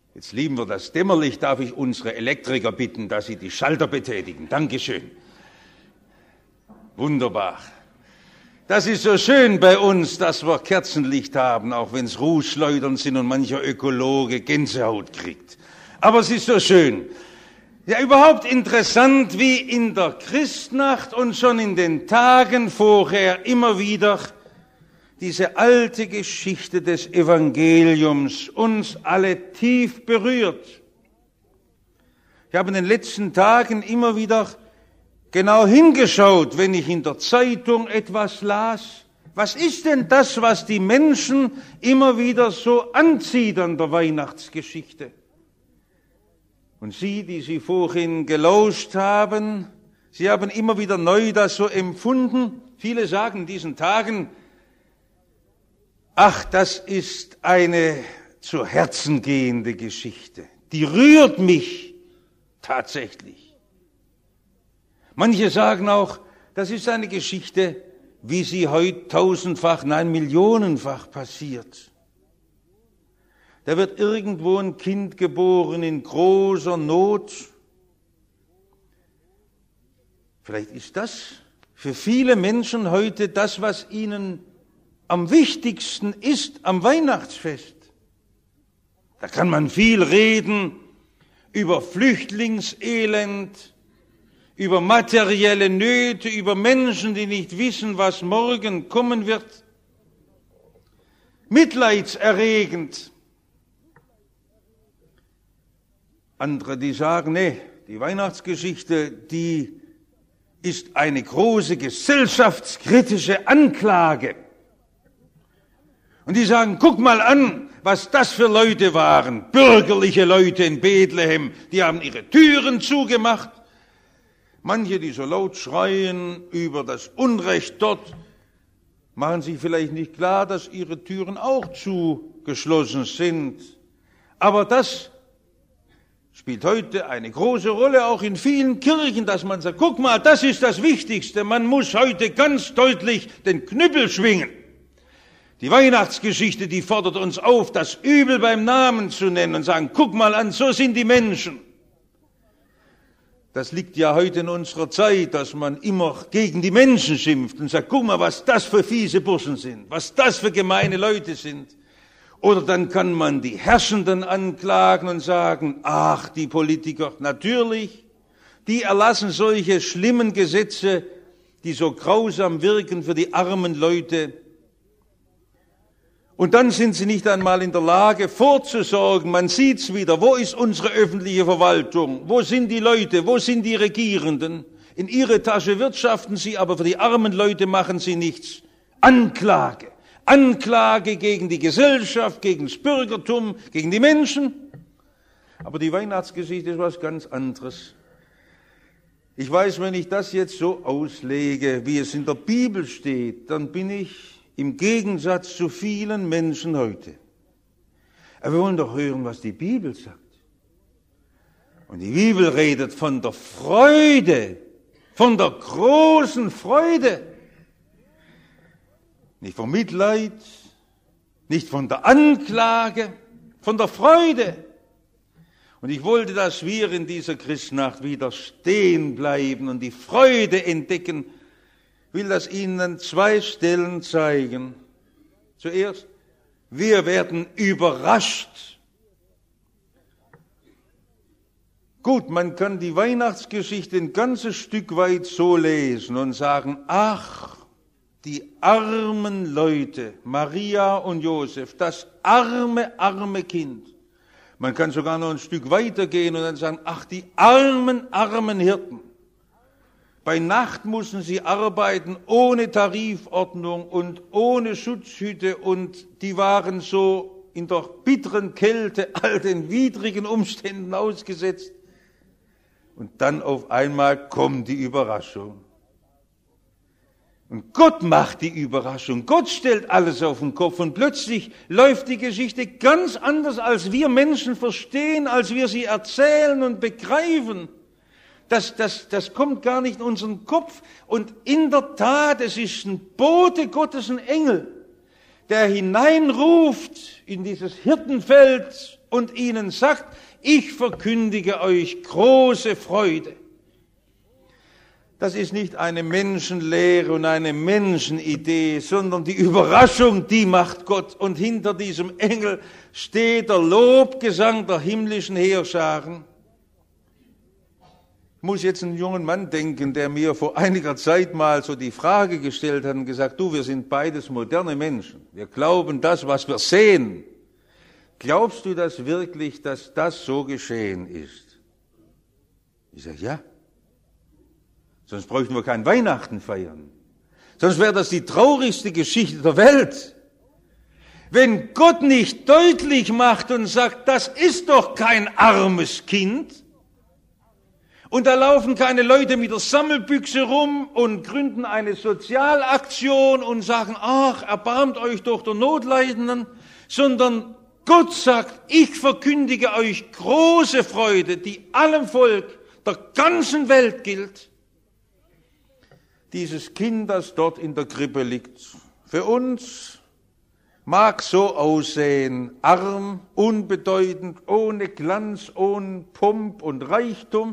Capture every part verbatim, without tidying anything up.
Jetzt lieben wir das Dämmerlicht. Darf ich unsere Elektriker bitten, dass sie die Schalter betätigen? Dankeschön. Wunderbar. Das ist so schön bei uns, dass wir Kerzenlicht haben, auch wenn es Rußschleudern sind und mancher Ökologe Gänsehaut kriegt. Aber es ist so schön. Ja, überhaupt interessant, wie in der Christnacht und schon in den Tagen vorher immer wieder diese alte Geschichte des Evangeliums uns alle tief berührt. Ich habe in den letzten Tagen immer wieder genau hingeschaut, wenn ich in der Zeitung etwas las. Was ist denn das, was die Menschen immer wieder so anzieht an der Weihnachtsgeschichte? Und Sie, die Sie vorhin gelauscht haben, Sie haben immer wieder neu das so empfunden. Viele sagen in diesen Tagen, ach, das ist eine zu Herzen gehende Geschichte. Die rührt mich tatsächlich. Manche sagen auch, das ist eine Geschichte, wie sie heute tausendfach, nein, millionenfach passiert. Da wird irgendwo ein Kind geboren in großer Not. Vielleicht ist das für viele Menschen heute das, was ihnen am wichtigsten ist am Weihnachtsfest. Da kann man viel reden über Flüchtlingselend, über materielle Nöte, über Menschen, die nicht wissen, was morgen kommen wird. Mitleidserregend. Andere, die sagen, nee, die Weihnachtsgeschichte, die ist eine große gesellschaftskritische Anklage. Und die sagen, guck mal an, was das für Leute waren, bürgerliche Leute in Bethlehem, die haben ihre Türen zugemacht. Manche, die so laut schreien über das Unrecht dort, machen sich vielleicht nicht klar, dass ihre Türen auch zugeschlossen sind. Aber das spielt heute eine große Rolle, auch in vielen Kirchen, dass man sagt, guck mal, das ist das Wichtigste, man muss heute ganz deutlich den Knüppel schwingen. Die Weihnachtsgeschichte, die fordert uns auf, das Übel beim Namen zu nennen und sagen, guck mal an, so sind die Menschen. Das liegt ja heute in unserer Zeit, dass man immer gegen die Menschen schimpft und sagt, guck mal, was das für fiese Burschen sind, was das für gemeine Leute sind. Oder dann kann man die Herrschenden anklagen und sagen, ach, die Politiker, natürlich, die erlassen solche schlimmen Gesetze, die so grausam wirken für die armen Leute. Und dann sind sie nicht einmal in der Lage vorzusorgen. Man sieht's wieder. Wo ist unsere öffentliche Verwaltung? Wo sind die Leute? Wo sind die Regierenden? In ihre Tasche wirtschaften sie, aber für die armen Leute machen sie nichts. Anklage. Anklage gegen die Gesellschaft, gegen das Bürgertum, gegen die Menschen. Aber die Weihnachtsgeschichte ist was ganz anderes. Ich weiß, wenn ich das jetzt so auslege, wie es in der Bibel steht, dann bin ich im Gegensatz zu vielen Menschen heute. Aber wir wollen doch hören, was die Bibel sagt. Und die Bibel redet von der Freude, von der großen Freude. Nicht vom Mitleid, nicht von der Anklage, von der Freude. Und ich wollte, dass wir in dieser Christnacht wieder stehen bleiben und die Freude entdecken. Ich will das Ihnen an zwei Stellen zeigen. Zuerst, wir werden überrascht. Gut, man kann die Weihnachtsgeschichte ein ganzes Stück weit so lesen und sagen, ach, die armen Leute, Maria und Josef, das arme, arme Kind. Man kann sogar noch ein Stück weiter gehen und dann sagen, ach, die armen, armen Hirten. Bei Nacht mussten sie arbeiten ohne Tarifordnung und ohne Schutzhütte und die waren so in der bitteren Kälte all den widrigen Umständen ausgesetzt. Und dann auf einmal kommt die Überraschung. Und Gott macht die Überraschung. Gott stellt alles auf den Kopf und plötzlich läuft die Geschichte ganz anders, als wir Menschen verstehen, als wir sie erzählen und begreifen. Das, das, das kommt gar nicht in unseren Kopf. Und in der Tat, es ist ein Bote Gottes, ein Engel, der hineinruft in dieses Hirtenfeld und ihnen sagt, ich verkündige euch große Freude. Das ist nicht eine Menschenlehre und eine Menschenidee, sondern die Überraschung, die macht Gott. Und hinter diesem Engel steht der Lobgesang der himmlischen Heerscharen. Ich muss jetzt einen jungen Mann denken, der mir vor einiger Zeit mal so die Frage gestellt hat und gesagt, du, wir sind beides moderne Menschen. Wir glauben das, was wir sehen. Glaubst du das wirklich, dass das so geschehen ist? Ich sage, ja. Sonst bräuchten wir kein Weihnachten feiern. Sonst wäre das die traurigste Geschichte der Welt. Wenn Gott nicht deutlich macht und sagt, das ist doch kein armes Kind, und da laufen keine Leute mit der Sammelbüchse rum und gründen eine Sozialaktion und sagen, ach, erbarmt euch doch der Notleidenden, sondern Gott sagt, ich verkündige euch große Freude, die allem Volk der ganzen Welt gilt. Dieses Kind, das dort in der Krippe liegt, für uns mag so aussehen, arm, unbedeutend, ohne Glanz, ohne Pomp und Reichtum.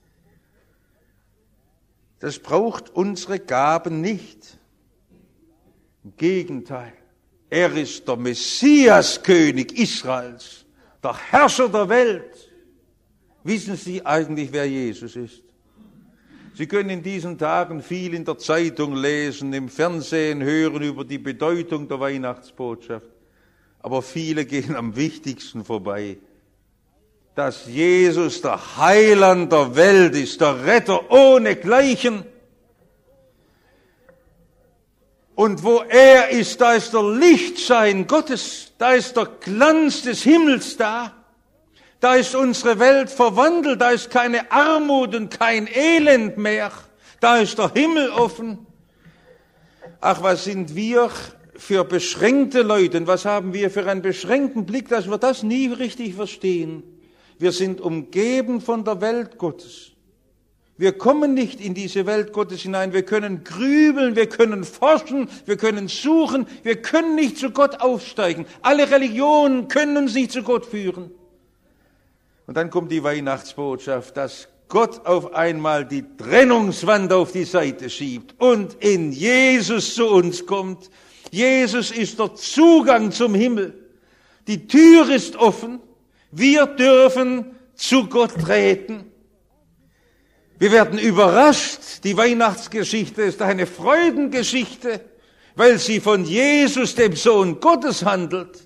Das braucht unsere Gaben nicht. Im Gegenteil, er ist der Messiaskönig Israels, der Herrscher der Welt. Wissen Sie eigentlich, wer Jesus ist? Sie können in diesen Tagen viel in der Zeitung lesen, im Fernsehen hören über die Bedeutung der Weihnachtsbotschaft. Aber viele gehen am wichtigsten vorbei. Dass Jesus der Heiland der Welt ist, der Retter ohnegleichen. Und wo er ist, da ist der Lichtschein Gottes, da ist der Glanz des Himmels da. Da ist unsere Welt verwandelt, da ist keine Armut und kein Elend mehr. Da ist der Himmel offen. Ach, was sind wir für beschränkte Leute und was haben wir für einen beschränkten Blick, dass wir das nie richtig verstehen. Wir sind umgeben von der Welt Gottes. Wir kommen nicht in diese Welt Gottes hinein. Wir können grübeln, wir können forschen, wir können suchen. Wir können nicht zu Gott aufsteigen. Alle Religionen können uns nicht zu Gott führen. Und dann kommt die Weihnachtsbotschaft, dass Gott auf einmal die Trennungswand auf die Seite schiebt und in Jesus zu uns kommt. Jesus ist der Zugang zum Himmel. Die Tür ist offen. Wir dürfen zu Gott treten. Wir werden überrascht. Die Weihnachtsgeschichte ist eine Freudengeschichte, weil sie von Jesus, dem Sohn Gottes, handelt.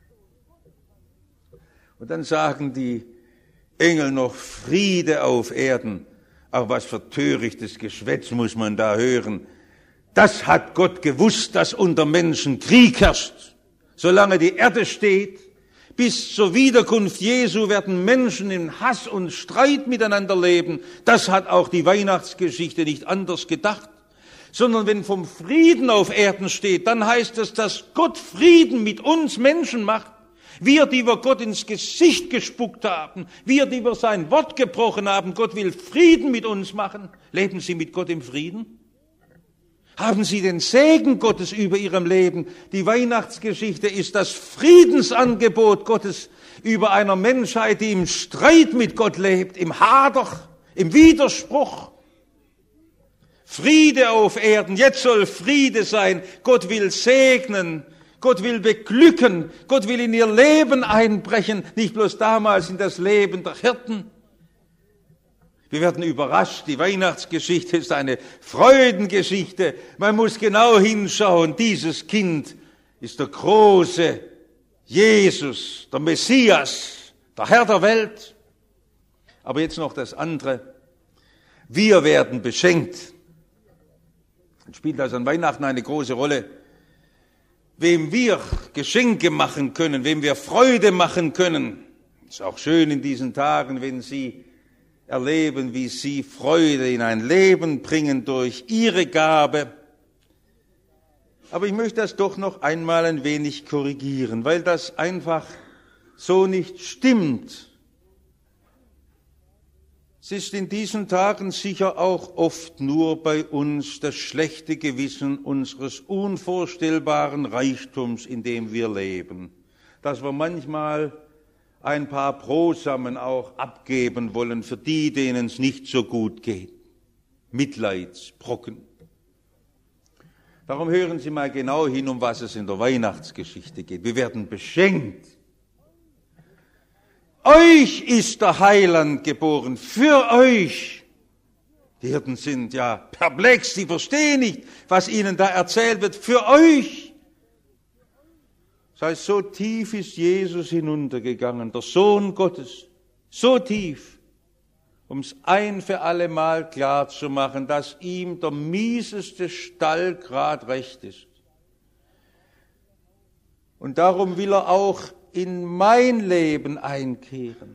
Und dann sagen die Engel noch Friede auf Erden. Auch was für törichtes Geschwätz muss man da hören. Das hat Gott gewusst, dass unter Menschen Krieg herrscht. Solange die Erde steht, bis zur Wiederkunft Jesu werden Menschen in Hass und Streit miteinander leben. Das hat auch die Weihnachtsgeschichte nicht anders gedacht. Sondern wenn vom Frieden auf Erden steht, dann heißt es, dass Gott Frieden mit uns Menschen macht. Wir, die wir Gott ins Gesicht gespuckt haben, wir, die wir sein Wort gebrochen haben, Gott will Frieden mit uns machen. Leben Sie mit Gott im Frieden? Haben Sie den Segen Gottes über Ihrem Leben? Die Weihnachtsgeschichte ist das Friedensangebot Gottes über einer Menschheit, die im Streit mit Gott lebt, im Hader, im Widerspruch. Friede auf Erden, jetzt soll Friede sein. Gott will segnen. Gott will beglücken, Gott will in ihr Leben einbrechen, nicht bloß damals in das Leben der Hirten. Wir werden überrascht, die Weihnachtsgeschichte ist eine Freudengeschichte. Man muss genau hinschauen, dieses Kind ist der große Jesus, der Messias, der Herr der Welt. Aber jetzt noch das andere. Wir werden beschenkt. Und spielt also an Weihnachten eine große Rolle. Wem wir Geschenke machen können, wem wir Freude machen können. Ist auch schön in diesen Tagen, wenn Sie erleben, wie Sie Freude in ein Leben bringen durch Ihre Gabe. Aber ich möchte das doch noch einmal ein wenig korrigieren, weil das einfach so nicht stimmt. Es ist in diesen Tagen sicher auch oft nur bei uns das schlechte Gewissen unseres unvorstellbaren Reichtums, in dem wir leben, dass wir manchmal ein paar Brosamen auch abgeben wollen für die, denen es nicht so gut geht. Mitleidsbrocken. Darum hören Sie mal genau hin, um was es in der Weihnachtsgeschichte geht. Wir werden beschenkt. Euch ist der Heiland geboren, für euch. Die Hirten sind ja perplex, sie verstehen nicht, was ihnen da erzählt wird, für euch. Das heißt, so tief ist Jesus hinuntergegangen, der Sohn Gottes, so tief, um es ein für alle Mal klar zu machen, dass ihm der mieseste Stall grad recht ist. Und darum will er auch in mein Leben einkehren.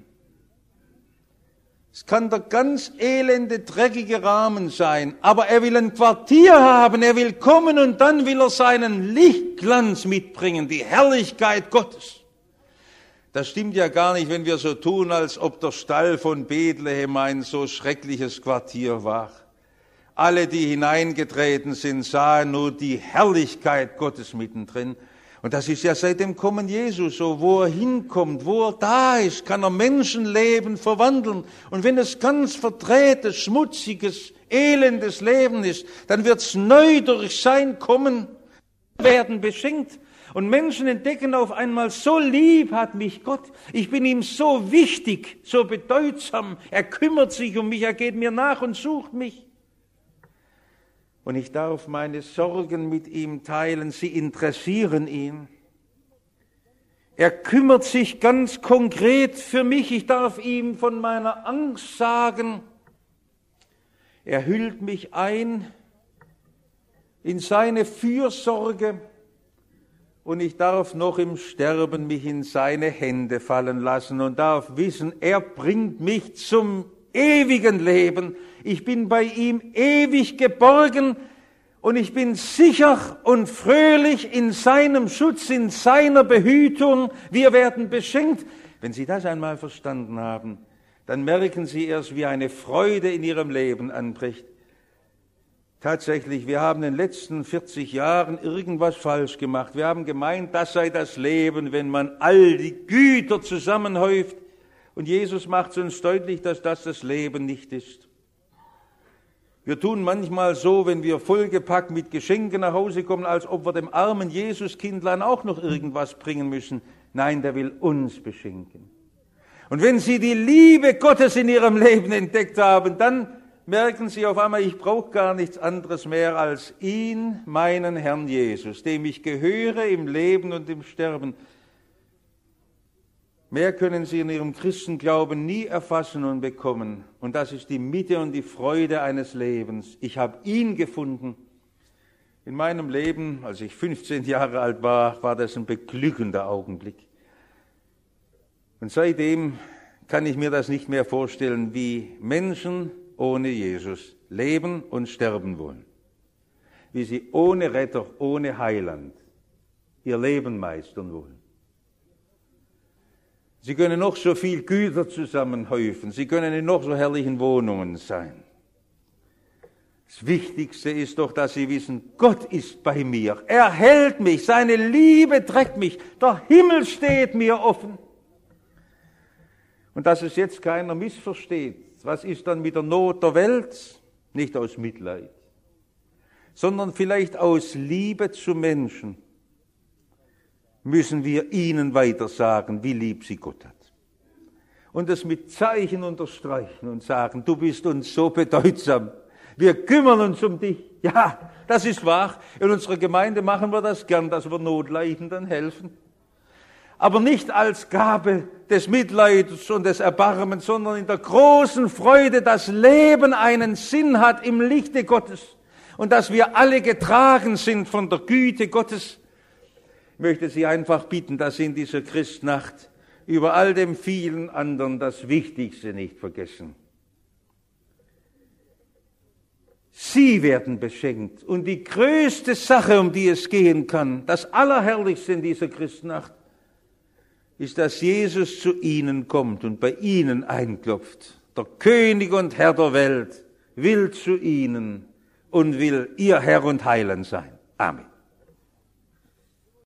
Es kann der ganz elende, dreckige Rahmen sein, aber er will ein Quartier haben, er will kommen und dann will er seinen Lichtglanz mitbringen, die Herrlichkeit Gottes. Das stimmt ja gar nicht, wenn wir so tun, als ob der Stall von Bethlehem ein so schreckliches Quartier war. Alle, die hineingetreten sind, sahen nur die Herrlichkeit Gottes mittendrin. Und das ist ja seit dem Kommen Jesu so, wo er hinkommt, wo er da ist, kann er Menschenleben verwandeln. Und wenn es ganz verdrehtes, schmutziges, elendes Leben ist, dann wird es neu durch sein Kommen werden beschenkt. Und Menschen entdecken auf einmal, so lieb hat mich Gott, ich bin ihm so wichtig, so bedeutsam, er kümmert sich um mich, er geht mir nach und sucht mich. Und ich darf meine Sorgen mit ihm teilen, sie interessieren ihn. Er kümmert sich ganz konkret für mich, ich darf ihm von meiner Angst sagen. Er hüllt mich ein in seine Fürsorge und ich darf noch im Sterben mich in seine Hände fallen lassen und darf wissen, er bringt mich zum ewigen Leben. Ich bin bei ihm ewig geborgen und ich bin sicher und fröhlich in seinem Schutz, in seiner Behütung. Wir werden beschenkt. Wenn Sie das einmal verstanden haben, dann merken Sie erst, wie eine Freude in Ihrem Leben anbricht. Tatsächlich, wir haben in den letzten vierzig Jahren irgendwas falsch gemacht. Wir haben gemeint, das sei das Leben, wenn man all die Güter zusammenhäuft. Und Jesus macht uns deutlich, dass das das Leben nicht ist. Wir tun manchmal so, wenn wir vollgepackt mit Geschenken nach Hause kommen, als ob wir dem armen Jesuskindlein auch noch irgendwas bringen müssen. Nein, der will uns beschenken. Und wenn Sie die Liebe Gottes in Ihrem Leben entdeckt haben, dann merken Sie auf einmal, ich brauche gar nichts anderes mehr als ihn, meinen Herrn Jesus, dem ich gehöre im Leben und im Sterben. Mehr können Sie in Ihrem Christenglauben nie erfassen und bekommen. Und das ist die Mitte und die Freude eines Lebens. Ich habe ihn gefunden. In meinem Leben, als ich fünfzehn Jahre alt war, war das ein beglückender Augenblick. Und seitdem kann ich mir das nicht mehr vorstellen, wie Menschen ohne Jesus leben und sterben wollen. Wie sie ohne Retter, ohne Heiland ihr Leben meistern wollen. Sie können noch so viel Güter zusammenhäufen, sie können in noch so herrlichen Wohnungen sein. Das Wichtigste ist doch, dass sie wissen, Gott ist bei mir, er hält mich, seine Liebe trägt mich, der Himmel steht mir offen. Und dass es jetzt keiner missversteht, was ist dann mit der Not der Welt? Nicht aus Mitleid, sondern vielleicht aus Liebe zu Menschen müssen wir ihnen weiter sagen, wie lieb sie Gott hat. Und es mit Zeichen unterstreichen und sagen, du bist uns so bedeutsam, wir kümmern uns um dich. Ja, das ist wahr. In unserer Gemeinde machen wir das gern, dass wir Notleidenden helfen. Aber nicht als Gabe des Mitleids und des Erbarmens, sondern in der großen Freude, dass Leben einen Sinn hat im Lichte Gottes und dass wir alle getragen sind von der Güte Gottes. Ich möchte Sie einfach bitten, dass Sie in dieser Christnacht über all dem vielen anderen das Wichtigste nicht vergessen. Sie werden beschenkt und die größte Sache, um die es gehen kann, das Allerherrlichste in dieser Christnacht, ist, dass Jesus zu ihnen kommt und bei ihnen einklopft. Der König und Herr der Welt will zu ihnen und will ihr Herr und Heiland sein. Amen.